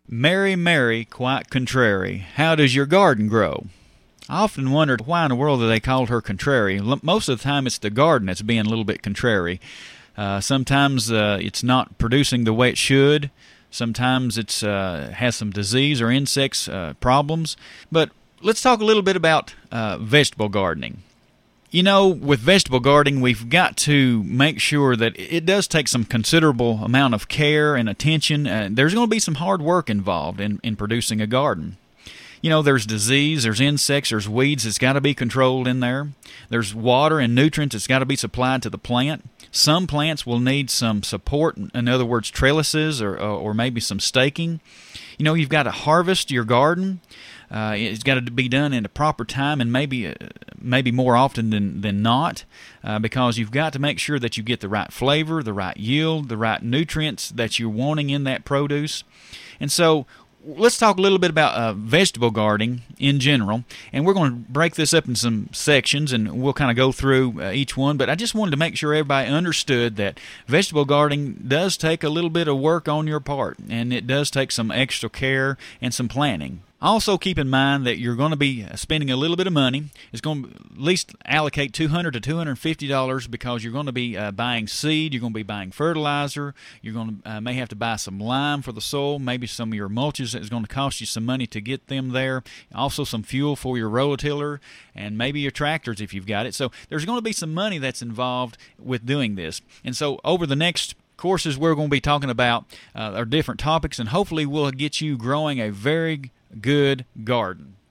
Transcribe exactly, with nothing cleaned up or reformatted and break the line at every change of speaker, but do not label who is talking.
Mary, Mary, quite contrary, how does your garden grow? I often wondered why in the world they called her contrary. Most of the time it's the garden that's being a little bit contrary. Uh, sometimes uh, it's not producing the way it should. Sometimes it's uh, has some disease or insects uh, problems. But let's talk a little bit about uh, vegetable gardening. You know, with vegetable gardening, we've got to make sure that it does take some considerable amount of care and attention. Uh, there's going to be some hard work involved in, in producing a garden. You know, there's disease, there's insects, there's weeds that's got to be controlled in there. There's water and nutrients that's got to be supplied to the plant. Some plants will need some support, in other words, trellises or, or maybe some staking. You know, you've got to harvest your garden. Uh, it's got to be done in the proper time and maybe uh, maybe more often than, than not uh, because you've got to make sure that you get the right flavor, the right yield, the right nutrients that you're wanting in that produce. And so let's talk a little bit about uh, vegetable gardening in general, and we're going to break this up in some sections, and we'll kind of go through uh, each one, but I just wanted to make sure everybody understood that vegetable gardening does take a little bit of work on your part, and it does take some extra care and some planning. Also keep in mind that you're going to be spending a little bit of money. It's going to at least allocate two hundred dollars to two hundred fifty dollars because you're going to be uh, buying seed, you're going to be buying fertilizer, you're going to uh, may have to buy some lime for the soil, maybe some of your mulches that is going to cost you some money to get them there, also some fuel for your rototiller, and maybe your tractors if you've got it. So there's going to be some money that's involved with doing this. And so over the next courses we're going to be talking about uh, are different topics, and hopefully we'll get you growing a very good garden.